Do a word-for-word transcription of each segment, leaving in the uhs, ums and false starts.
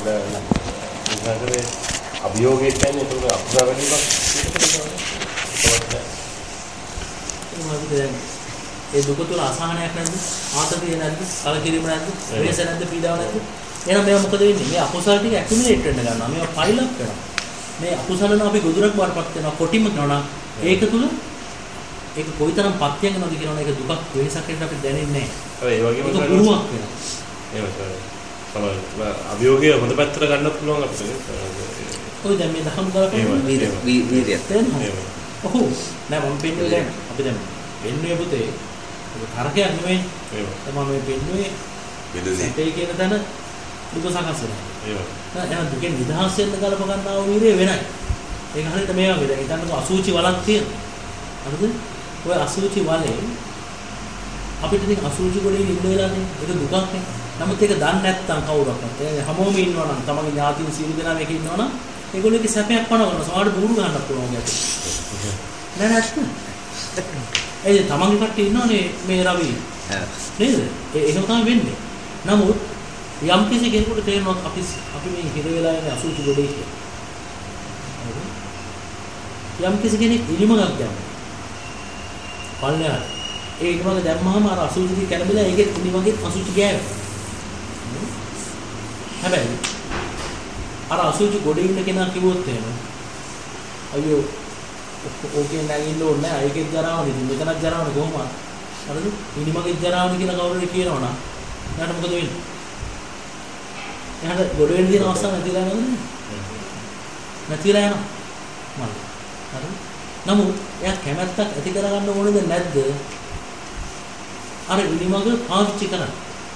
ඒකට අභියෝගය කියන්නේ ඒක අකුසල වැඩිවක් ඒ දුක තුල අසහනයක් නැද්ද? ආතතිය නැද්ද? කලකිරීම නැද්ද? වෙනස නැද්ද? පීඩාවක් නැද්ද? එහෙනම් මේවා මොකද වෙන්නේ? මේ අකුසල ටික ඇක්යුමුලේට් වෙන්න ගන්නවා. මේවා පයිල් අප් වෙනවා. මේ අකුසලන අපි ගොදුරක් වඩපත් වෙනවා. කොටිම කරනවා. ඒක තුල ඒක කොයිතරම් පත්‍යයක් වෙනවද කියනවනේ ඒක දුකක් වෙනසක් වෙන්න අපිට දැනෙන්නේ නැහැ. ඒ වගේම ඒක පුරුවක් වෙනවා. එහෙම තමයි. අභියෝගය හොඳ පැත්තට ගන්නත් පුළුවන් අපිට. ඔය දැන් මේ දහම් කරපුවා වීර්යය. ඔහු නෑ මම පෙන්නුවේ දැන් අපි දැන් පෙන්නුවේ පුතේ ඒක තරකයක් නෙමෙයි. එහෙම තමයි මේ පෙන්නුවේ මෙතේ කියන තැන දුක සකස් වෙනවා. එහෙම. එහෙනම් දුකෙන් නිදහස් වෙන්න ගලප ගන්නා වූ වීර්යය වෙනයි. ඒක හරියට මේ වගේ දැන් හිතන්නකෝ අසුචි වලක් තියෙනවා. හරිද? ඔය අසුචි වලේ අපිට ඉතින් අසුචි ගොඩේ ඉන්න වෙලානේ ඒක දුකක් නේ. නමුත් ඒක දන්නේ නැත්නම් කවුරක්වත් ඒ හැමෝම ඉන්නවා නම් තමන්ගේ ඥාතින් සියලු දෙනා මේක ඉන්නවා නම් ඒගොල්ලෝගේ සැපයක් පනවනවා. සමහරට බూరు ගන්නත් පුළුවන් ගැටේ. නෑ නැත්නම්. ඒ තමන්ගේ කට්ටිය ඉන්නවනේ මේ රවි. නේද? ඒ එහෙම තමයි වෙන්නේ. නමුත් යම් කිසි කෙනෙකුට තේරෙනවා අපි අපි මේ හිර වෙලා ඉන්නේ අසුචි ගොඩේ කියලා. යම් කිසි කෙනෙක් ඉලිමගක් දැම්මා. පල්ලෙහාට. ඒ ඉලිමග දැම්මම අර අසුචි කැළඹිලා ඒකේ ඉලිමගේ අසුචි ගෑවෙනවා. හැබැයි අර අසුචි ගොඩේ ඉන්න කෙනා කිව්වොත් එහෙම අයියෝ ඕකේ නැගින්න ඕනේ නැහැ ඒකෙත් ජරාවනේ ඉතින් මෙතනත් ජරාවනේ කොහොමද හරිද ඉනිමගේ ජරාවනේ කියලා කවුරුහරි කියනවනම් එයාට මොකද වෙන්නේ එයාට ගොඩ වෙන්න තියෙන අවස්ථාවක් නැතිලා යනවද නැතිලා යනවා මම හරිද නමුත් එයා කැමැත්තක් ඇති කරගන්න ඕනේද නැද්ද අර ඉනිමග පාවිච්චි කරන්න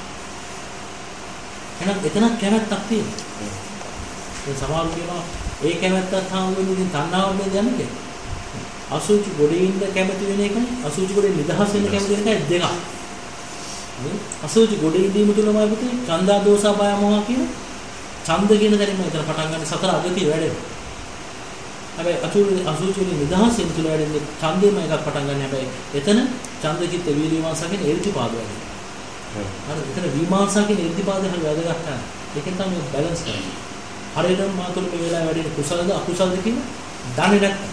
එහෙනම් එතනක් කැමැත්තක් තියෙනවා ඒ සමහර කියනවා ඒ කැමැත්තත් හාමුදුරුවෝ ඉතින් තණ්හාව නේද යන්නේ අසුචි ගොඩේ ඉන්න කැමති වෙන එකනේ අසුචි ගොඩේ නිදහස් වෙන්න කැමති වෙන එකයි දෙකක් අසුචි ගොඩේ ඉඳීම තුලමයි පුතේ ඡන්දා දෝසා බය මොහා කියන ඡන්ද කියන දැනීම විතර පටන් ගන්න සතර අගතිය වැඩෙනවා හැබැයි අසුචි අසුචි වලින් නිදහස් වෙන තුල වැඩෙන්නේ ඡන්දේම එකක් පටන් ගන්න හැබැයි එතන ඡන්ද චිත්ත වීර්ය මාසකෙන් එල්තිපාද වැඩෙනවා හරි එතන විමාසකෙන් එල්තිපාද හරි වැඩගත් ගන්න ඒකෙන් තමයි බැලන්ස් කරන්නේ හරියටම මාතුල මේ වෙලාවේ වැඩෙන කුසලද අකුසලද කියන දන්නේ නැත්නම්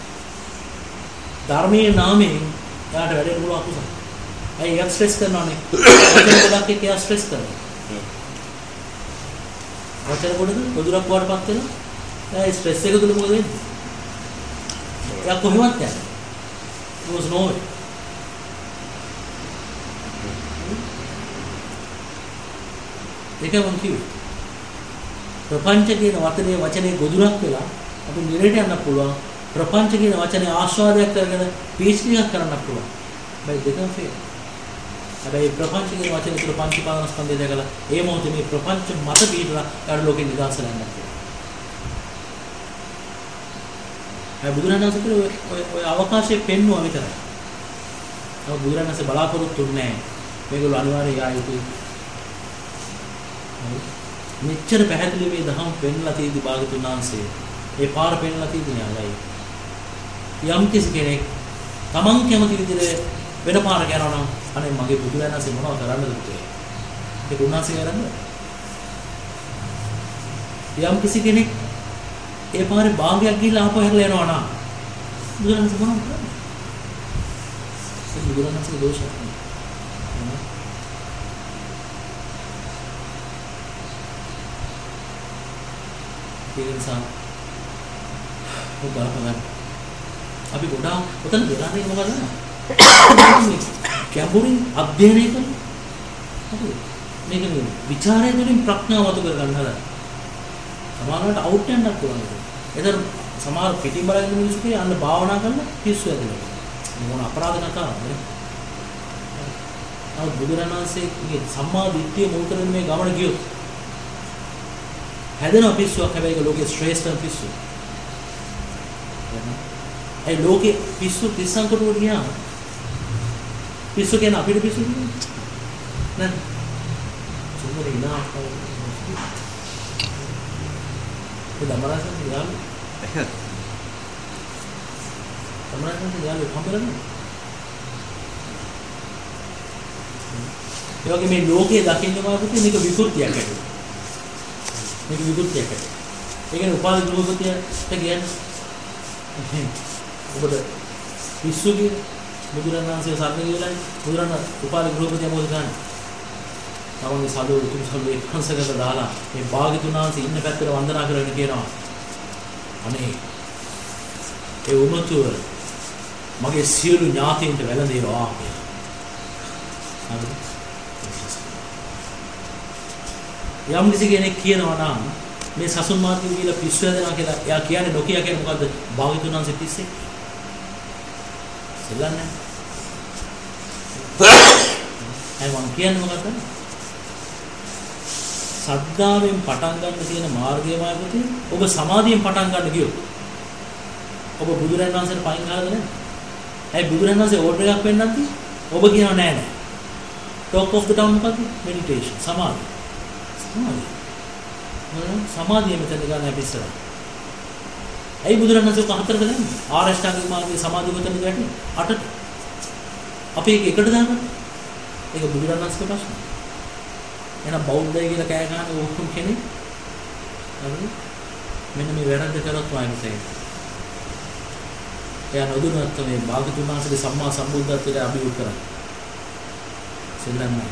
ධර්මයේ නාමයෙන් එයාට වැඩෙන්න පුළුවන් අකුසල. ඇයි ඒක ස්ට්‍රෙස් කරනවානේ? වචන ගොඩක් එක්ක එයා ස්ට්‍රෙස් කරනවා. වචන ගොඩක ගොදුරක් වඩපත් වෙනවා. එයා ස්ට්‍රෙස් එක තුල මොකද වෙන්නේ? එයා කොහොමවත් යන්නේ? it was no way. ඒක මම කිව්වේ. ප්‍රපංච කියන වචනේ වචනේ ගොදුරක් වෙලා අපි නිරේට යන්න පුළුවන්. ප්‍රපංච කියන වචනේ ආස්වාදයක් කරගෙන පීච් එකක් කරන්න පුළුවන්. හැබැයි දෙකම ෆේල්. හැබැයි ප්‍රපංච කියන වචනේ තුල පංචපාදස්කන්ධය දැකලා ඒ මොහොතේ මේ ප්‍රපංච මත පිටලා ඊට ලෝකෙ නිදාස වෙන්න පුළුවන්. ඒ බුදුරණන්සේ ඔය ඔය අවකාශයේ පෙන්වුවා විතරයි. නමුත් බුදුරණන්සේ බලාපොරොත්තු වෙන්නේ නැහැ. මේගොල්ලෝ අනිවාර්යයෙන් යා යුතුයි. මෙච්චර පැහැදිලි මේ දහම් පෙන්ලා තියෙදි භාගතුන් වහන්සේ ඒ පාර පෙන්ලා තියෙදි න්යායයි. යම් කිසි කෙනෙක් තමන් කැමති විදිහට වෙන පාරක යනවා නම් අනේ මගේ බුදුරණන්සේ මොනවද කරන්නද පුතේ? ඒක උන්වහන්සේ කරන්නේ. යම් කිසි කෙනෙක් ඒ පාරේ භාගයක් ගිහිල්ලා ආපහු හැරලා යනවා නම් බුදුරණන්සේ මොනවද කරන්නේ? ඒක බුදුරණන්සේ දෝෂයක් නෙවෙයි. ඒ නිසා ඔබ බලන්න අපි ගොඩාක් උතන දෙලා නේ මොකද නේද කැඹුරින් අධ්‍යයනය කරනවා හරි මේක නේ ਵਿਚාරය තුළින් ප්‍රඥාව වතු කර ගන්න හදලා සමහරවිට අවුට් යන්නත් පුළුවන් ඒක එතන සමහර පිටින් බලන මිනිස්සු කිය අන්න භාවනා කරලා පිස්සු ඇදෙනවා මොන අපරාධ කතාවක්ද නේද බුදුරණන්සේගේ සම්මා දිට්ඨිය මුල් කරගෙන මේ ගමන ගියොත් හැදෙන පිස්සුවක් හැබැයි ඒක ලෝකේ ශ්‍රේෂ්ඨම පිස්සු. ඒ ලෝකේ පිස්සු තිස්සන් කොටුවට ගියාම පිස්සු කියන අපිට පිස්සු කියන්නේ නේද? සුමරේ නා ඒ දමරසන් යාළු. දමරසන් යාළු හම්බෙන්නේ. ඒ වගේ මේ ලෝකයේ දකින්නම අපිට මේක විකෘතියක් ඇති. මේක විකෘතියක් ඇති. ඒ කියන්නේ උපාධි ගෘහපතියට කියන්නේ ඔබට පිස්සු කියන බුදුරණන් වහන්සේ සරණ ගියලා බුදුරණන් උපාධි ගෘහපතිය මොකද කරන්නේ? තමන්ගේ සාදු උතුම් සල්ලේ කංශකට දාලා මේ භාග්‍යතුන් වහන්සේ ඉන්න පැත්තට වන්දනා කරගෙන කියනවා. අනේ ඒ උමතුව මගේ සියලු ඥාතීන්ට වැළඳේවා කියලා. හරිද? යම් කිසි කෙනෙක් කියනවා නම් මේ සසුන් මාර්ගය කියලා පිස්සු හැදෙනවා කියලා එයා කියන්නේ නොකිය කියන්නේ මොකද්ද? භාග්‍යතුන් වහන්සේ පිස්සේ. සෙල්ලන්නේ. අය මං කියන්නේ මොකද්ද? සද්ධාවෙන් පටන් ගන්න තියෙන මාර්ගයමයි පුතේ. ඔබ සමාධියෙන් පටන් ගන්න ගියොත් ඔබ බුදුරජාණන් වහන්සේට පයින් ගහලාද නැහැ? ඇයි බුදුරජාණන් වහන්සේ ඕඩර් එකක් වෙන්නත් ඔබ කියනවා නෑ නෑ. talk of the town මොකද්ද? meditation සමාධිය. සමාධිය. මොන සමාධිය මෙතන ගන්න අපි ඉස්සරහ. ඇයි බුදුරජාණන් වහන්සේ කහතරද ගන්නේ? ආරෂ්ඨාංගික මාර්ගයේ සමාධිය කොතනද යන්නේ? අටට. අපි ඒක එකට දාගන්න. ඒක බුදුරජාණන් වහන්සේගේ ප්‍රශ්න. එහෙනම් බෞද්ධය කියලා කෑ ගන්න ඕකම් කෙනෙක්. හරිද? මෙන්න මේ වැරද්ද කරත් වයින්සේ. එයා නොදුනත් මේ භාග්‍යතුන් වහන්සේගේ සම්මා සම්බුද්ධත්වයට අභියෝග කරන්නේ. සෙල්ලන්නේ.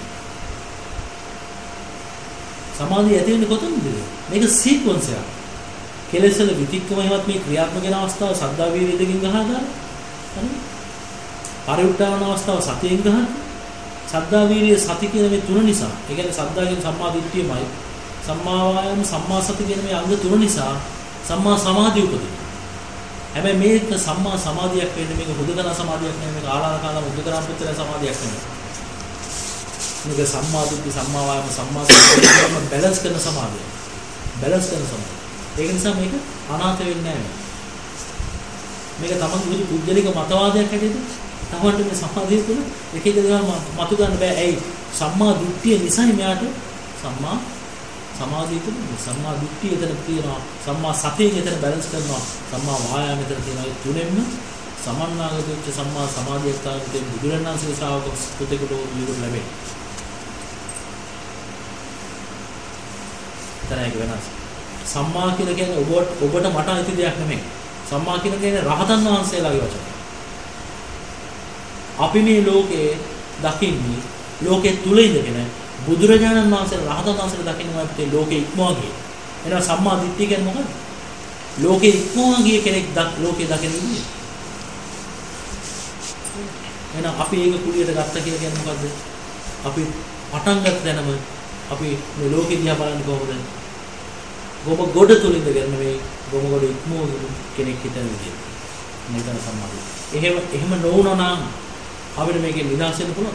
සමාධිය ඇති වෙන්නේ කොතනද? මේක සීක්වන්ස් එකක්. කෙලෙසල විතික්කම එහෙමත් මේ ක්‍රියාත්මක වෙන අවස්ථාව සද්ධා වීර්ය දෙකකින් ගහලා දාන්න. හරිද? පරිඋත්ථාන අවස්ථාව සතියෙන් ගහන්න. සද්ධා වීර්ය සති කියන මේ තුන නිසා, ඒ කියන්නේ සද්ධා කියන සම්මා දිට්ඨියමයි, සම්මා වායාම සම්මා සති කියන මේ අංග තුන නිසා සම්මා සමාධිය උපදිනවා. හැබැයි මේක සම්මා සමාධියක් වෙන්නේ මේක හුදකලා සමාධියක් නෙවෙයි, මේක ආලාරකාලා මුද්දකරාම්පුත්තර සමාධියක් නෙවෙයි. මේක සම්මා දිට්ඨි සම්මා වායාම සම්මා සති බැලන්ස් කරන සමාධිය. බැලන්ස් කරන සමාධිය. ඒක නිසා මේක අනාථ වෙන්නේ නැහැ. මේක තමයි පුද්ගලික මතවාදයක් හැටියට තමන්ට මේ සමාධිය තුළ එක එක දේවල් මතු ගන්න බෑ. ඇයි? සම්මා දිට්ඨිය නිසායි මෙයාට සම්මා සමාධිය තුළ සම්මා දිට්ඨිය එතන තියෙනවා. සම්මා සතිය එතන බැලන්ස් කරනවා. සම්මා වායාම එතන තියෙනවා. ඒ තුනෙන්ම සමන්නාගත වෙච්ච සම්මා සමාධියක් තමයි බුදුරණන් වහන්සේ ශ්‍රාවක පුතේකට උදව් ලැබෙන්නේ. තරයක වෙනස්. සම්මා කියලා කියන්නේ ඔබට ඔබට මට අයිති දෙයක් නෙමෙයි. සම්මා කියලා කියන්නේ රහතන් වහන්සේලාගේ වචන. අපි මේ ලෝකේ දකින්නේ ලෝකේ තුල ඉඳගෙන බුදුරජාණන් වහන්සේ රහතන් වහන්සේලා දකින්නවා අපිට ලෝකේ ඉක්මවා ගියේ. එහෙනම් සම්මා දිට්ඨිය කියන්නේ මොකක්ද? ලෝකේ ඉක්මවා ගිය කෙනෙක් ලෝකේ දකින්නේ. එහෙනම් අපි ඒක කුලියට ගත්ත කියලා කියන්නේ මොකද්ද? අපි පටන් ගත්ත දැනම අපි මේ ලෝකෙ දිහා බලන්නේ කොහොමද? ගොම ගොඩ තුල ඉඳගෙන මේ ගොම ගොඩ ඉක්මවගෙන කෙනෙක් හිතන විදිහ. මේකන සම්මාදිය. එහෙම එහෙම නොවුණා නම් අපිට මේකේ නිදහස් වෙන්න පුළුවන්.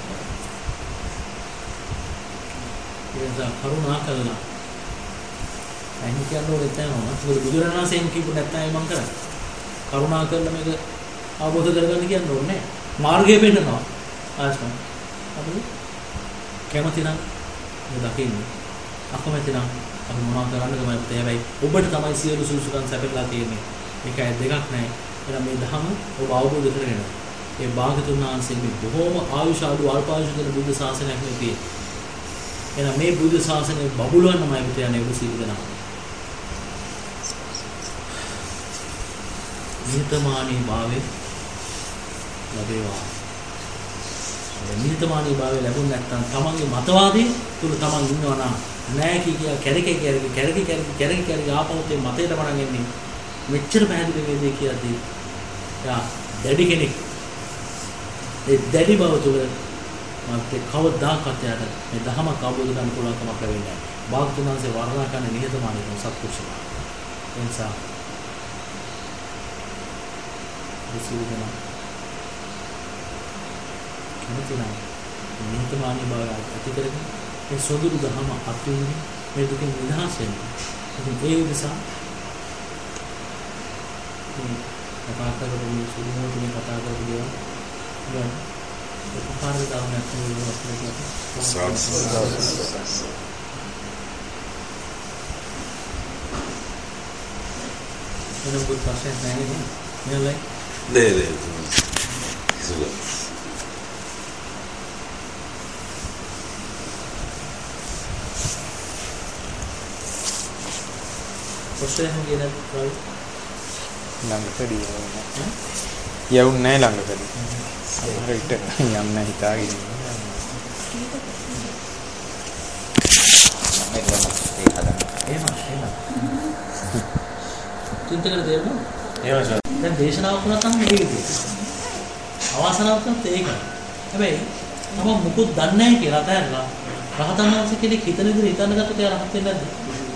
ඒක කරුණා කළා. අයින් කියන්නේ ඕනේ තමයි. මොකද බුදුරණන් වහන්සේම කියපු නැත්නම් මම කරන්නේ. කරුණා කරලා මේක අවබෝධ කරගන්න කියන්නේ ඕනේ නැහැ. මාර්ගය පෙන්නනවා. ආස්ම. අපි කැමති නම් මේ දකින්නේ. අකමැති නම් අපි මොනවා කරන්නද තමයි පුතේ. හැබැයි ඔබට තමයි සියලු සුසුකම් සැපෙලා තියෙන්නේ. ඒකයි දෙකක් නැහැ. එහෙනම් මේ ධහම ඔබ අවබෝධ කරගෙන ඒ භාගතුන් වහන්සේගේ බොහෝම ආයුෂ අඩු අල්පායුෂ දෙන බුද්ධ ශාසනයක් නේ තියෙන්නේ. එහෙනම් මේ බුද්ධ ශාසනය බබළුවන්නමයි පුතේ යන්නේ ඔබ සීල දෙනවා. නිහතමානී භාවයේ ලැබේවා. නිහතමානී භාවය ලැබුණ නැත්නම් තමන්ගේ මතවාදී තුල තමන් ඉන්නවා නම් නෑ කිය කිය කැරකේ කැරකේ කැරකේ කැරකේ කැරකේ කැරකේ ආපහුතේ මතයට පණන් එන්නේ මෙච්චර පැහැදිලි මේ දේ කියද්දී යා දැඩි කෙනෙක් ඒ දැඩි බව තුල මත් කවදාකවත් යාට මේ ධහමක් අවබෝධ කරගන්න පුළුවන් කමක් ලැබෙන්නේ නෑ. භාග්‍යවතුන් වහන්සේ වර්ණනා කරන නිහතමානීකම සත්පුරුෂය. ඒ නිසා විසුරුදන කැමතිනම් නිහතමානී බව ඇති කරගෙන ඒ සොදුරු දහම අත්විඳින්න මේ දුකින් නිදහස් වෙන්න. ඉතින් ඒ නිසා මේ කතා කරපු සුදු මොහොතේ කතා කරපු දේවල් දැන් උපකාරී ධර්මයක් නෙවෙයි සාක්ෂි. එනම් કોઈ ප්‍රශ්න නැහැ නේද? නෑ නෑ නෑ. ඉතින් ඔස්ට්‍රේලියානු කියන රවි ළඟකදී යවුන්නේ නැහැ ළඟකදී. හරියට යන්න හිතාගෙන ඉන්නවා. එහෙම එහෙම. චින්තකර දෙන්න. එහෙම සර්. දැන් දේශනාවක් වුණා තමයි මේ විදිහට. අවාසනාවක් තමයි ඒක. හැබැයි මම මුකුත් දන්නේ නැහැ කියලා තැනලා රහතන් වහන්සේ කෙනෙක් හිතන විදිහට හිතන්න ගත්තොත් එයා රහත් වෙන්නේ නැද්ද?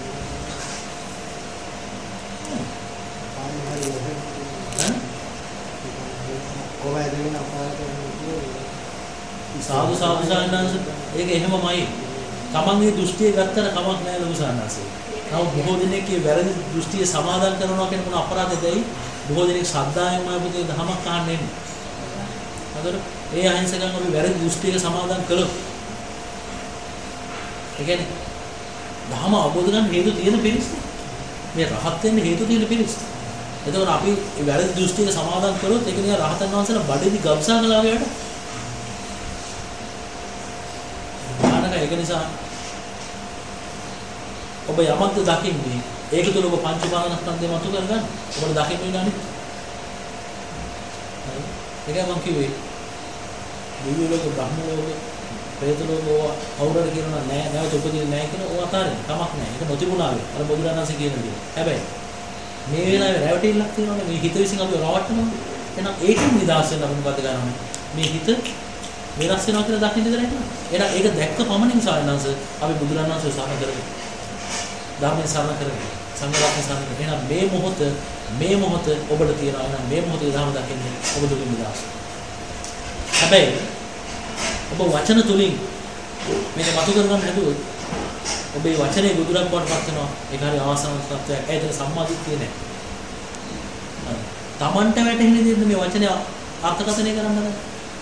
සාදු සාදු සාන්නාංශ ඒක එහෙමමයි. තමන්ගේ දෘෂ්ටිය ගත්තට කමක් නැහැ ලොකු සාන්නාංශය. නමුත් බොහෝ දෙනෙක්ගේ වැරදි දෘෂ්ටිය සමාදන් කරනවා කියන මොන අපරාධයදයි බොහෝ දෙනෙක් ශ්‍රද්ධාවෙන්ම අපිට ධමයක් අහන්නේ නැහැ. අදට ඒ අහිංසකයන් අපි වැරදි දෘෂ්ටියක සමාදන් කළොත් ඒ කියන්නේ ධම අවබෝධ කරගන්න හේතු තියෙන පිරිස. මේ රහත් වෙන්න හේතු තියෙන පිරිස. එතකොට අපි වැරදි දෘෂ්ටියක සමාදන් කළොත් ඒක නිකන් රහතන් වහන්සේලා බඩේදී ගබ්සා කළා වගේ වැඩ. ඒක නිසා ඔබ යමක්ද දකින්නේ ඒක තුළ ඔබ පංච උපාදානස්කන්ධය මතු කරගන්න. ඔබට දකින්න වෙන අනිත්. හරි. ඒකයි මම කිව්වේ. දිව්‍ය ලෝක, බ්‍රහ්ම ලෝක, ප්‍රේත ලෝක අවුරට කියනවා නෑ නැවත උපදින්නේ නෑ කියන ඕවා අතාරින්න. කමක් නෑ. ඒක නොතිබුණාවේ. අර බුදුරණන්සේ කියන දේ. හැබැයි මේ වෙලාවේ රැවටිල්ලක් තියෙනවනේ මේ හිත විසින් අපි රවට්ටනවා. එහෙනම් ඒකෙන් නිදහස් වෙන්න අපි මොකද කරන්නේ? මේ හිත වෙනස් වෙනවා කියලා දකින්න දෙයක් නෑ. එහෙනම් ඒක දැක්ක පමණින් සායනංශ අපි බුදුරණන්සේ සාහන කරගන්න. ධර්මයෙන් සාහන කරගන්න. සංඝරත්නය සාහන කරගන්න. එහෙනම් මේ මොහොත මේ මොහොත ඔබට තියෙනවා. එහෙනම් මේ මොහොතේ ධර්ම දකින්නේ ඔබ දුකින් නිදහස්. හැබැයි ඔබ වචන තුලින් මේක මතු කරගන්න හැදුවොත් ඔබේ වචනේ බුදුරන් වඩපත් වෙනවා. ඒක හරි අවසන් තත්ත්වයක්. ඒකට සම්මාදිට්ඨිය නෑ. තමන්ට වැටහෙන දෙයක් මේ වචනේ අර්ථකථනය කරන්න බෑ.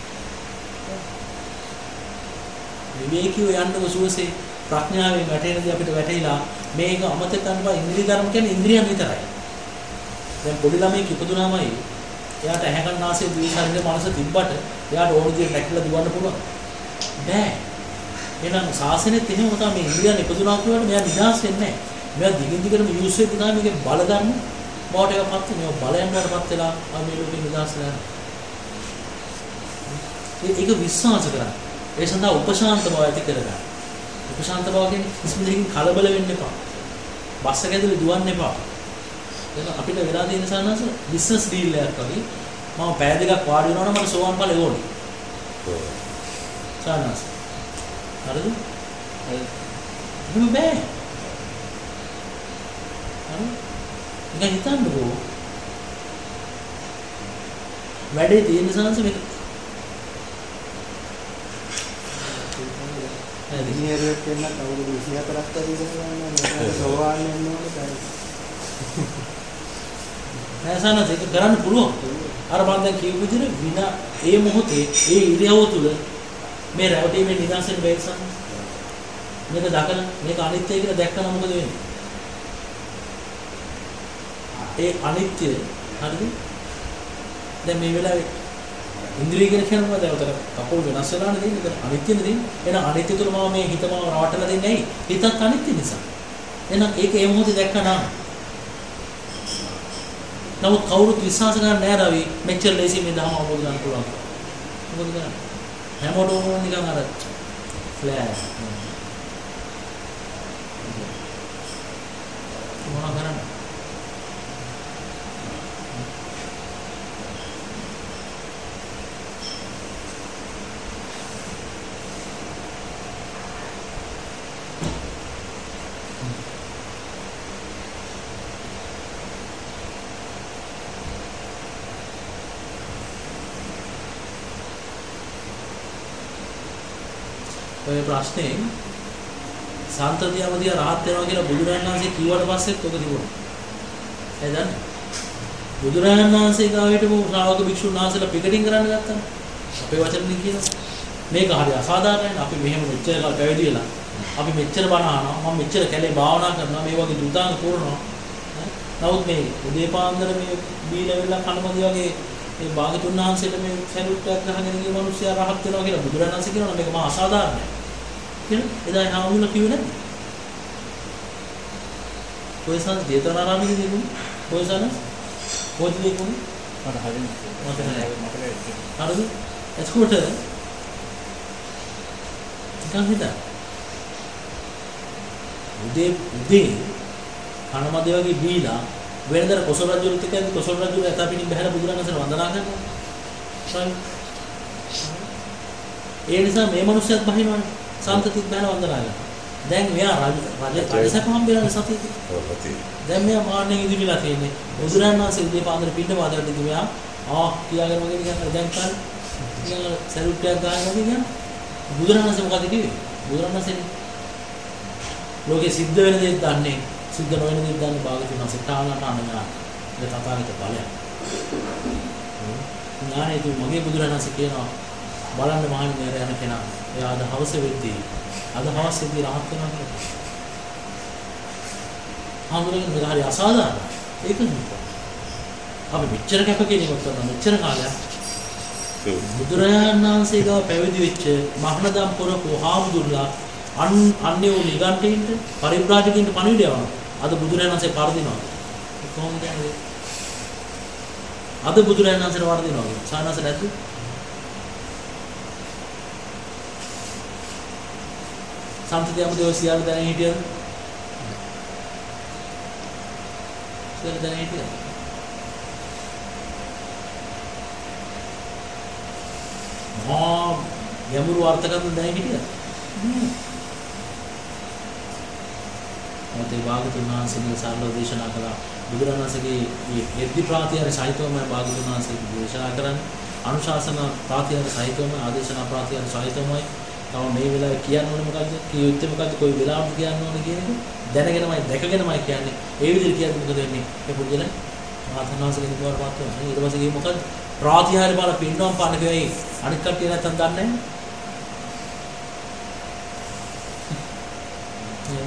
විවේකීව යන්නකො සුවසේ ප්‍රඥාවෙන් වැටෙන දේ අපිට වැටහිලා මේක අමතක කරන්න බෑ. ඉන්ද්‍රිය ධර්ම කියන්නේ ඉන්ද්‍රියන් විතරයි. දැන් පොඩි ළමයෙක් ඉපදුනාමයි එයාට ඇහැ කන නාසය දිව ශරීරයේ මනස තිබ්බට එයාට ඕන විදිහට නැකිලා දුවන්න පුළුවන් බෑ. එහෙනම් සාසනෙත් එහෙම තමයි මේ ඉන්ද්‍රියන් ඉපදුනා කියවට මෙයා නිදාස් වෙන්නේ නැහැ. මෙයා දිගින් දිගටම යූස් වෙද්දී තමයි මේකේ බල ධර්ම බවට එකපත් වෙනවා. බලයන් වලටපත් වෙලා ආ මේ ලෝකෙ නිදාස් වෙනවා. ඒක විශ්වාස කරන්න. ඒ සඳහා උපශාන්ත බව ඇති කරගන්න. උපශාන්ත බව කියන්නේ කිසිම දෙයකින් කලබල වෙන්න එපා. බස් එක ඇතුලේ දුවන්න එපා. ඒක අපිට වෙලා තියෙන සානස බිස්නස් ඩීල් එකක් වගේ. මම පැය දෙකක් වාඩි වෙනවා නම් මට සෝවාන් ඵලෙ ඕනේ. ඔව්. සානස. හරිද? එහෙම බෑ. හරි? ඉතින් හිතන්නකෝ. වැඩේ තියෙන සානස මේක ඉංජිනේරුවෙක් වෙන්න අවුරුදු විසිහතරක් වගේ ඉඳලා නේද සෝවාන් වෙන්න ඕනේ. නැසනත් ඒක කරන්න පුළුවන්. අර මම දැන් කියපු විදිහට විනා ඒ මොහොතේ ඒ ඉරියව්ව තුල මේ රැවටීමේ නිදර්ශන වේසන් මේක දකන මේක අනිත්‍ය කියලා දැක්කම මොකද වෙන්නේ? ඒ අනිත්‍ය හරිද? දැන් මේ වෙලාවේ ඉන්ද්‍රිය කියන කෙනා දැන් උතර කපුල් වෙනස් වෙලානේ දෙන්නේ. ඒක අනිත්‍යනේ දෙන්නේ. එහෙනම් අනිත්‍ය තුල මම මේ හිතම රවටලා දෙන්නේ ඇයි? හිතත් අනිත්‍ය නිසා. එහෙනම් ඒක ඒ මොහොතේ දැක්කනම් නමුත් කවුරුත් විශ්වාස කරන්නේ නැහැ රවි මෙච්චර ලේසි මේ ධර්ම අවබෝධ කරගන්න පුළුවන්. මොකද කරන්නේ? හැමෝටම නිකන් අර ෆ්ලෑෂ්. මොනවා කරන්නේ? ඔය ප්‍රශ්නේ සාන්තතියමදී රහත් වෙනවා කියලා බුදුරජාණන් වහන්සේ කිව්වට පස්සෙත් ඔක තිබුණා. ඒ දන්නේ? බුදුරජාණන් වහන්සේ ගාවට මු ශ්‍රාවක භික්ෂුන් වහන්සේලා පිකටින් කරන්න ගත්තා. අපේ වචනෙන් කියනවා. මේක හරි අසාධාරණයි. අපි මෙහෙම මෙච්චර කාල පැවිදි වෙලා අපි මෙච්චර බණ අහනවා. මම මෙච්චර කැලේ භාවනා කරනවා. මේ වගේ දුතාංග පුරනවා. නමුත් මේ උදේ පාන්දර මේ බීලා වෙලා කනමදි වගේ මේ භාගතුන් වහන්සේට මේ සැලුට් එකක් ගහගෙන ගිය මිනිස්සයා රහත් වෙනවා කියලා බුදුරජාණන් වහන්සේ කියනවා මේක මහා අසාධාරණයි. කියලා එදා නාමුල කිව්වේ නැද්ද? කොයිසන් ජේතවනාරාමයේ දෙන්නේ කොයිසන් කොයිද දෙන්නේ මට හරියට මට නෑ මට හරිද එතකොට නිකන් හිතා උදේ උදේ කනමද වගේ බීලා වෙනදර කොසල් රජුත් එක්ක කොසල් රජු ඇතා පිටින් බහැලා බුදුරණන්සේට වන්දනා කරනවා ඒ නිසා මේ මිනිස්සුත් බහිනවනේ සම්තතිත් බහැලා වන්දනා කරනවා දැන් මෙයා රජ රජ රජසප හම්බෙලා සතියේ ඔව් සතියේ දැන් මෙයා මාන්නෙන් ඉදිරියලා තියෙන්නේ බුදුරණන්සේ ඉදී පාන්දර පිට වාදරට ඉදී මෙයා ආ කියාගෙන වගේ නිකන් දැන් කාලේ නිකන් සැලුට් එකක් ගන්නවා වගේ නිකන් බුදුරණන්සේ මොකද කිව්වේ බුදුරණන්සේ ලෝකෙ සිද්ධ වෙන දේ දන්නේ සිද්ධ නොවන දේ දන්නේ භාගතුන් වහන්සේ තාලට අනනවා ඒ තථාගත බලය ඥානෙ තු මගේ බුදුරණන්සේ කියනවා බලන්න මහන්නේ නේර යන කෙනා එයා අද හවස වෙද්දී අද හවස වෙද්දී රහත් වෙනවා කියලා ආමුරෙන් මේක හරි අසාධාරණයි ඒක නෙමෙයි අපි මෙච්චර කැපකිරීමක් කරන මෙච්චර කාලයක් බුදුරජාණන් වහන්සේ ගාව පැවිදි වෙච්ච මහානදම් පුරපු හාමුදුරුලා අන් අන්නේ උ නිගන්ඨයින්ට පරිබ්‍රාජකින්ට පණිවිඩය යවනවා. අද බුදුරජාණන් වහන්සේ පරදිනවා. කොහොමද කියන්නේ? අද බුදුරජාණන් වහන්සේ වරදිනවා. සානස නැතු. සම්පතියම දේ සියල්ල දැන හිටියද? සියල්ල දැන හිටියද? මහා යමුරු අර්ථකථන දැන හිටියද? මතේ භාගතුන් වහන්සේගේ සාරල දේශනා කළා බුදුරණන්සේගේ මේ එද්දි ප්‍රාතිහාර සහිතවම භාගතුන් වහන්සේ දේශනා කරන්නේ අනුශාසන ප්‍රාතිහාර සහිතවම ආදේශනා ප්‍රාතිහාර සහිතවමයි තව මේ වෙලාවේ කියන්න ඕනේ මොකද්ද කිය යුත්තේ මොකද්ද කොයි වෙලාවකද කියන්න ඕනේ කියන එක දැනගෙනමයි දැකගෙනමයි කියන්නේ ඒ විදිහට කියන්නේ මොකද වෙන්නේ ඒ පුදුල භාගතුන් වහන්සේගේ දුවර පාත් වෙනවා ඊට පස්සේ කියේ මොකද්ද ප්‍රාතිහාරය බල පින්නවම් පාන කියයි අනිත් කට්ටිය නැත්තම් දන්නේ නැහැ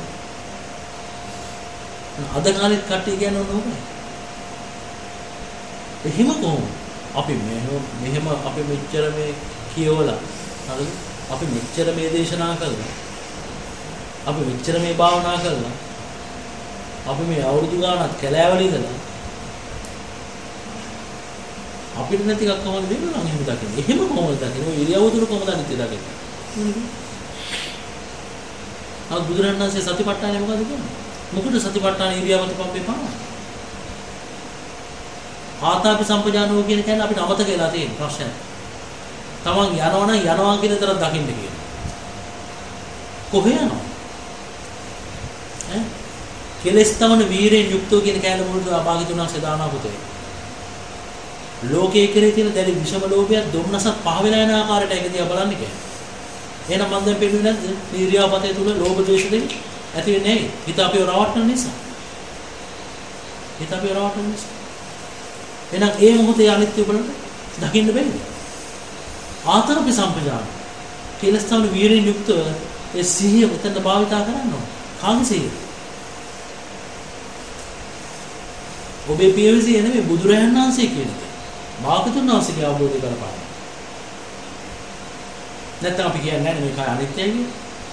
අද කාලෙත් කට්ටිය කියන්නේ ඕනෝමයි. එහෙම කොහොමද? අපි මෙහෙම මෙහෙම අපි මෙච්චර මේ කියවලා හරිද? අපි මෙච්චර මේ දේශනා කළා. අපි මෙච්චර මේ භාවනා කළා. අපි මේ අවුරුදු ගානක් කැලෑවල ඉඳලා අපිට නැති එකක් කොහොමද වෙන්නේ නම් එහෙම දකින්නේ. එහෙම කොහොමද දකින්නේ? ඔය ඉරියව්ව තුන කොහොමද අනිත්‍ය දකින්නේ? ආ බුදුරණන් වහන්සේ සතිපට්ඨානය මොකද කියන්නේ? මොකද සතිපට්ඨාන ඉරියව්වට පම්පේ පාන. ආතාපි සම්පජානෝ කියන කියන්නේ අපිට අමතක වෙලා තියෙන ප්‍රශ්නයක්. තමන් යනවා නම් යනවා කියන තරම් දකින්න කියන. කොහේ යනවා? ඈ? කෙලස් තමන වීරයෙන් යුක්තෝ කියන කැලේ මුරුදු අභාග්‍යතුන් වහන්සේ දානවා පුතේ. ලෝකයේ කෙරේ තියෙන දැඩි විෂම ලෝභය දුම්නසත් පහ වෙලා යන ආකාරයට ඒක දිහා බලන්න කියන්නේ. එහෙනම් මම දැන් පෙන්නුවේ නැද්ද? ඉරියාපතේ තුල ලෝභ ද්වේෂ දෙක ඇති වෙන්නේ නැහැ. හිත අපිව රවට්ටන නිසා. හිත අපිව රවට්ටන නිසා. එහෙනම් ඒ මොහොතේ අනිත්‍ය බලන්න දකින්න බැහැ. ආතරපි සම්පජාන. කෙලස්තවන වීරයෙන් යුක්ත ඒ සිහිය මෙතන භාවිතා කරන්න ඕන. කාගේ සිහිය? ඔබේ පියවිසිය නෙමෙයි බුදුරජාණන් වහන්සේ කියන එක. භාගතුන් වහන්සේගේ අවබෝධය කරපාන. නැත්නම් අපි කියන්නේ නැහැ මේක අනිත්‍යයි කියලා.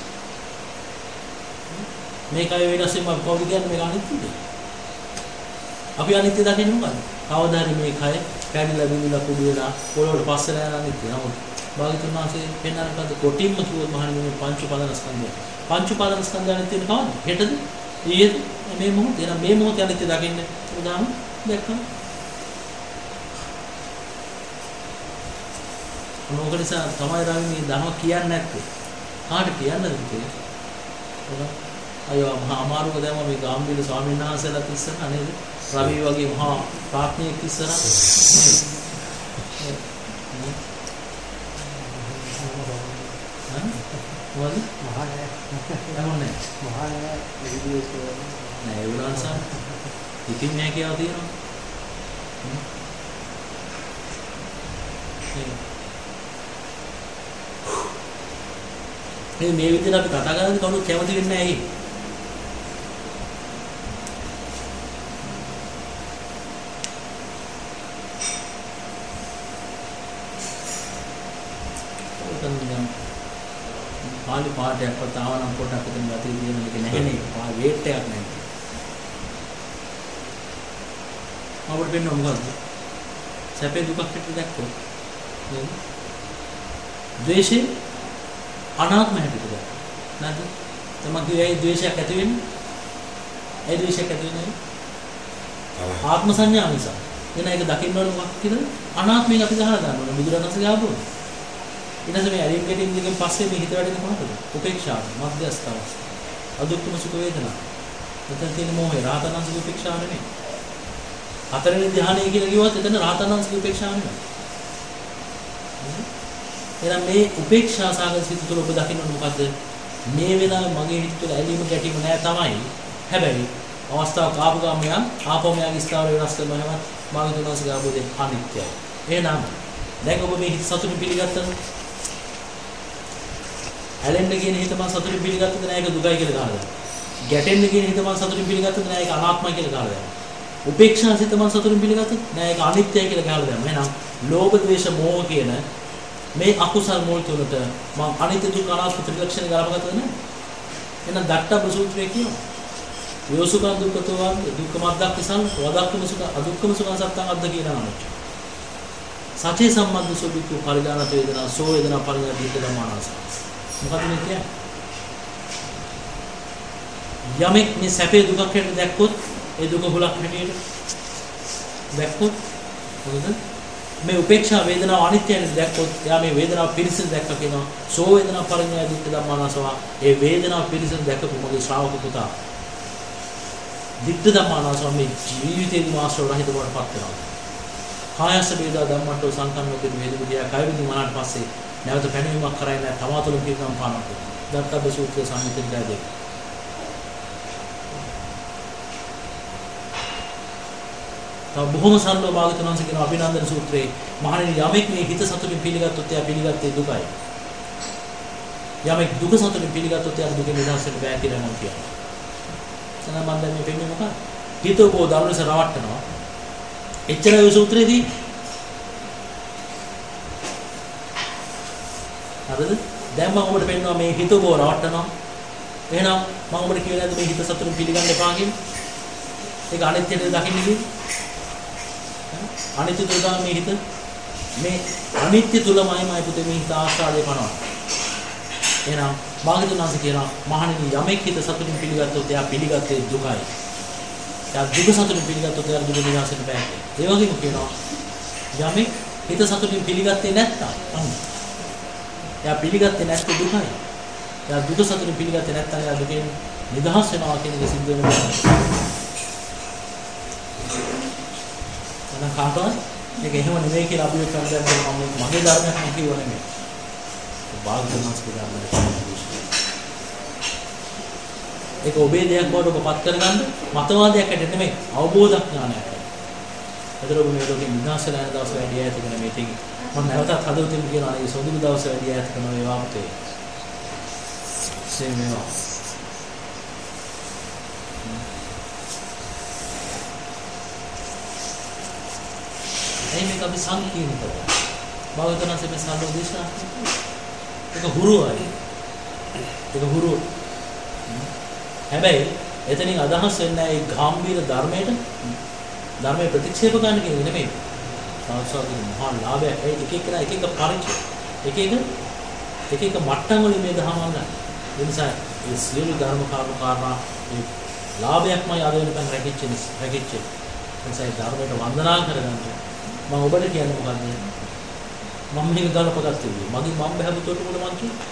මේකයි වෙනස්ම කවුද කියන්නේ මේක අනිත්‍යද? අපි අනිත්‍ය දකින්නේ මොකද්ද? කවදා හරි මේ කය කැඩිලා බිඳිලා කුඩු වෙලා පොළොවට පස්සලා යන අනිත්‍ය. නමුත් භාගතුන් වහන්සේ පෙන්වන කද්ද කොටින්ම කිව්වොත් මහණෙනි මේ පංච උපාදානස්කන්ධය. පංච උපාදානස්කන්ධය අනිත්‍යද කවද්ද? හෙටද? ඊයේද? මේ මොහොතේ නම් මේ මොහොතේ අනිත්‍ය දකින්න උදාහරණ දැක්කම. මොකද නිසා තමයි රවි මේ ධර්ම කියන්නේ නැත්තේ. කාට කියන්නද පුතේ? අයියෝ මහා අමාරුව දැම්ම මේ ගාම්භීර ස්වාමීන් වහන්සේලාත් ඉස්සරහ නේද? රවි වගේ මහා ප්‍රඥෙක් ඉස්සරහ. මොකද? මහා නෑ. නෑ. මහා නෑ. විදියේක නෑ ඒ වුණාන්සා. ඉතින් නෑ කියලා තියෙනවා. මේ මේ විදිහට අපි කතා කරද්දී කවුරුත් කැමති වෙන්නේ නැහැ. පාලි පාඩයක් වතාවනම් පොඩක් උදේ ගතිය දින එක නැහැනේ. පා වේට් එකක් නැහැ. අපිට වෙන්නේ මොකද්ද? සැපේ දුකක් හැටියට දැක්කොත් නේද? ද්වේෂය අනාත්ම හැටියට දැක්කොත් නේද? තමයි ඒ ද්වේෂයක් ඇති වෙන්නේ. ඒ ද්වේෂයක් ඇති වෙන්නේ ආත්ම සංඥා නිසා. එන එක දකින්න ඕන මොකක්ද කියලා අනාත්මයෙන් අපි ගහලා දානවා. බුදුරණන්සේ ගහපුවා. ඊට පස්සේ මේ ඇලින් ගැටින් දෙකෙන් පස්සේ මේ හිත වැඩෙන කොහොමද? උපේක්ෂාව, මධ්‍යස්ථ අවස්ථාව. අදුක්කම සුඛ වේදනා. මෙතන තියෙන මොහේ රාතනන්සගේ උපේක්ෂාව නෙමෙයි. හතරවෙනි ධ්‍යානය කියලා කිව්වත් එතන රාතනන්සගේ උපේක්ෂාව නෙමෙයි. එහෙනම් මේ උපේක්ෂා සාගත සිත තුළ ඔබ දකින්න ඕන මොකද්ද? මේ වෙලාවේ මගේ හිත තුළ ඇලීම ගැටීම නෑ තමයි. හැබැයි අවස්ථාවක් ආපු ගමන් මෙයා ආපහු මෙයාගේ ස්ථාවර වෙනස් කරනවා හැම මාගේ තුනස් ගාබෝදේ අනිත්‍යයි. එහෙනම් දැන් ඔබ මේ හිත සතුටින් පිළිගත්තද? ඇලෙන්න කියන හිත මම සතුටින් පිළිගත්තද නෑ ඒක දුකයි කියලා ගහලා. ගැටෙන්න කියන හිත මම සතුටින් පිළිගත්තද නෑ ඒක අනාත්මයි කියලා ගහලා දානවා. උපේක්ෂා සිත මම සතුටින් පිළිගත්තද නෑ ඒක අනිත්‍යයි කියලා ගහලා දානවා. එහෙනම් ලෝභ ද්වේෂ මෝහ කියන මේ අකුසල් මූල තුනට මම අනිත්‍ය දුක්ඛ අනාත්ම ත්‍රිලක්ෂණ ගලපගත්තද නෑ? එහෙනම් දට්ඨබ්බ සූත්‍රයේ කියනවා යෝසුකං දුක්ඛතෝ දුක්ඛ මද්දක්ඛසං වදක්ඛම සුඛ අදුක්ඛම සුඛං සත්තං අද්ද කියනවා. සචේ සම්බන්ධ සෝබිකු පරිදානත වේදනා සෝ වේදනා පරිඥා දීත ධම්මානස. මොකද මේ කියන්නේ? යමෙක් මේ සැපේ දුකක් හැටියට දැක්කොත් ඒ දුක හුලක් හැටියට දැක්කොත් මොකද මේ උපේක්ෂා වේදනාව අනිත්‍යයි දැක්කොත් එයා මේ වේදනාව පිරිසිදු දැක්ක කියනවා සෝ වේදනා පරිඥා දීත ධම්මානසවා ඒ වේදනාව පිරිසිදු දැක්කපු මගේ ශ්‍රාවක පුතා දිට්ඨ ධම්මානසවා මේ ජීවිතේදී මාස්ටර් රහිත බවට පත් වෙනවා. කායස වේදා ධම්මට්ටෝ සංකම්මකේ වේදිකදියා කය විදි මනාට පස්සේ නැවත පැනවීමක් කරන්නේ නැහැ. තමාතුලින් පිළිගම් පානක්. දත්තබ්බ සූත්‍රයේ සම්මිතින් ගාදේ. තව බොහොම සරලව භාගතුන් වහන්සේ කියන අභිනන්දන සූත්‍රයේ මහණෙනි යමෙක් මේ හිත සතුටින් පිළිගත්තොත් එයා පිළිගත්තේ දුකයි. යමෙක් දුක සතුටින් පිළිගත්තොත් එයා දුකෙන් නිදහස් වෙන්න බෑ කියලා නම් කියනවා. එතන මම දැන් මේ පෙන්නේ මොකක්ද? හිතෝකෝ දරුණුස රවට්ටනවා. එච්චරයි ඔය සූත්‍රයේදී. හරිද? දැන් මම ඔබට පෙන්නනවා මේ හිතෝකෝ රවට්ටනවා. එහෙනම් මම ඔබට කියලා නේද මේ හිත සතුටින් පිළිගන්න එපා කියන්නේ? ඒක අනිත්‍යද දකින්න කිව්වේ? අනිත්‍ය තුල මේ හිත මේ අනිත්‍ය තුලමයි මයි පුතේ මේ හිත ආස්වාදේ පනවන. එහෙනම් භාගතුනාංශ කියනවා මහණෙනි යමෙක් හිත සතුටින් පිළිගත්තොත් එයා පිළිගත්තේ දුකයි. එයා දුක සතුටින් පිළිගත්තොත් එයා දුක විනාශෙට බෑ. ඒ වගේම කියනවා යමෙක් හිත සතුටින් පිළිගත්තේ නැත්නම් අන්න. එයා පිළිගත්තේ නැත්නම් දුකයි. එයා දුක සතුටින් පිළිගත්තේ නැත්නම් එයා දුකෙන් නිදහස් වෙනවා කියන එක සිද්ධ වෙනවා. එහෙනම් කාටවත් මේක එහෙම නෙවෙයි කියලා අපි කරන්නේ මම මගේ ධර්මයක් මම කියව නෙමෙයි. භාගතුනාංශ කියලා ඒක ඔබේ දෙයක් බවට ඔබ පත් කරගන්න මතවාදයක් ඇට නෙමෙයි අවබෝධ ඥානයක්. ඒතර ඔබ මේ ලෝකෙ විනාශ වෙන දවස් වැඩි ඈත කරන මේ තින් මම නැවතත් හදවතින් කියනවා මේ සොඳුරු දවස් වැඩි ඈත කරන මේ වාපතේ. සේමේවා. ඒ මේක අපි සංකීර්ණ කරලා. භාගතුනාංශ මේ සාරව දේශනා ඒක හුරුවයි. ඒක හුරුව. හැබැයි එතනින් අදහස් වෙන්නේ ඒ ගැඹීර ධර්මයට ධර්මයේ ප්‍රතික්ෂේප ගන්න කියන එක නෙමෙයි. සාස්ත්‍රයේ මහා ලාභය ඒ එක එක එක එක පරිචය. එක එක එක එක මට්ටම් වලින් මේ ධර්ම ගන්න. ඒ නිසා ඒ සියලු ධර්ම කාරණා කාරණා ඒ ලාභයක්මයි අද වෙනකන් රැකිච්ච නිසා රැකිච්ච. ඒ නිසා ඒ ධර්මයට වන්දනා කරගන්න. මම ඔබට කියන්නේ මොකද්ද? මම මේක ගලපගත්තේ. මගේ මම බහැබුතොට මොකද මං කියන්නේ?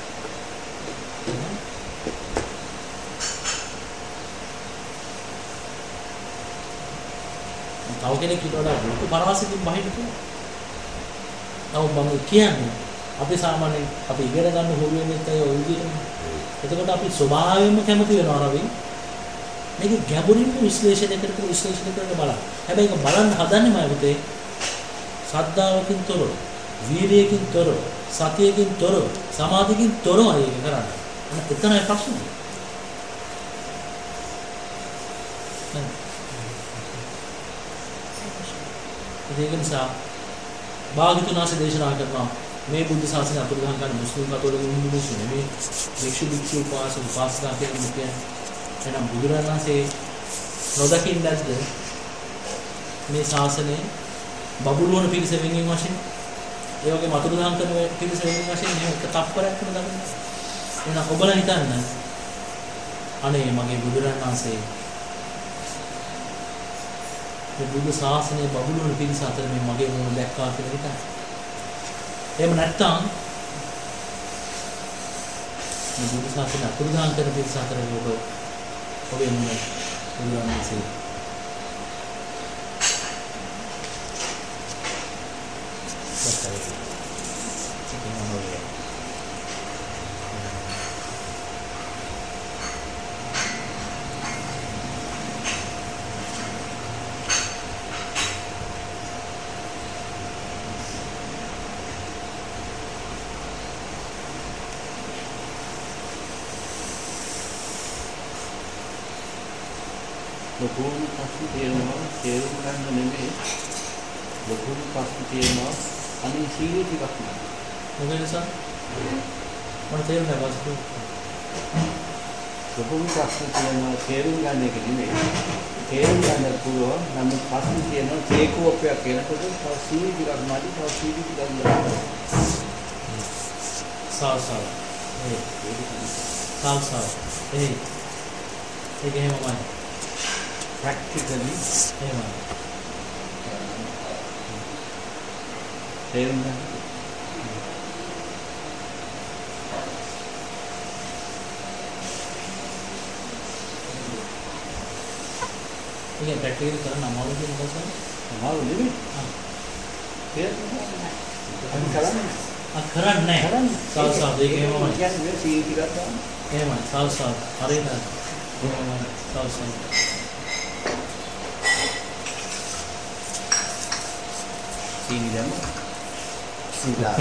තව කෙනෙක් ඊට වඩා ලොකු පරාසකින් බහින්න පුළුවන්. නමුත් මම කියන්නේ අපි සාමාන්‍යයෙන් අපි ඉගෙන ගන්න හොරු වෙන්නේ ඒ ඔය විදිහටනේ. එතකොට අපි ස්වභාවයෙන්ම කැමති වෙනවා රවි. මේක ගැඹුරින්ම විශ්ලේෂණය කරලා විශ්ලේෂණය කරලා බලන්න. හැබැයි ඒක බලන්න හදන්නේ මම පුතේ ශ්‍රද්ධාවකින් තොරව, වීර්යයෙන් තොරව, සතියකින් තොරව, සමාධියකින් තොරව ඒක කරන්නේ. එතනයි ප්‍රශ්නේ. ඒක නිසා භාගතුනාංශ දේශනා කරනවා මේ බුද්ධ ශාසනය අතුරුදහන් කරන මුස්ලිම් කතෝලික මිනිස්සු නෙමෙයි වික්ෂු වික්ෂු උපාසක උපාසිකා කියන මුඛය. එහෙනම් බුදුරජාණන් වහන්සේ නොදකින් නැද්ද මේ ශාසනයේ බබළුවන පිරිස වෙනින් වශයෙන් ඒ වගේ මතුරු දහම් කරන පිරිස වෙනින් වශයෙන් මේ එක තප්පරයක් වුණ දකින්න. එහෙනම් ඔබලා හිතන්න අනේ මගේ බුදුරණන් වහන්සේ මේ බුදු ශාසනයේ බබළුවන පිරිස අතර මේ මගේ මොන දැක්කා කියලා හිතන්න. එහෙම නැත්නම් මේ බුදු ශාසනය අතුරු දහම් කරන පිරිස අතර ඔබ ඔබේ මොන බුදුරණන් වහන්සේ ලොකුම ප්‍රශ්න තියෙනවා තේරුම් ගන්න නෙමෙයි ලොකුම ප්‍රශ්න තියෙනවා අනේ සීලය ටිකක් නෑ මොකද නිසා මම තේරුම් ගන්නවා ලොකුම ප්‍රශ්න තියෙනවා තේරුම් ගන්න එක නෙමෙයි තේරුම් ගන්න පුළුවන් නම් ප්‍රශ්න තියෙනවා තේ කෝපයක් කියනකොට තව සීලය ටිකක් මදි තව සීලය ටිකක් ගන්න සාව සාව ඒ සාව සාව ඒ ඒක එහෙමමයි practically එහෙමයි තේරුම් ගන්න ඒක ප්‍රැක්ටිකලි කරන්න අමාරු කියන මොකක්ද? අමාරු නෙමෙයි. ආ. තේරුම් ගන්න. අපි කරන්නේ. ආ කරන්නේ නැහැ. කරන්නේ. සාව සාව ඒක එහෙමමයි. කියන්නේ මේ සීල් ටිකක් ගන්න. එහෙමයි. සාව සාව හරියට. එහෙමයි. සාව සාව. සීනි දැම්ම. සීලා.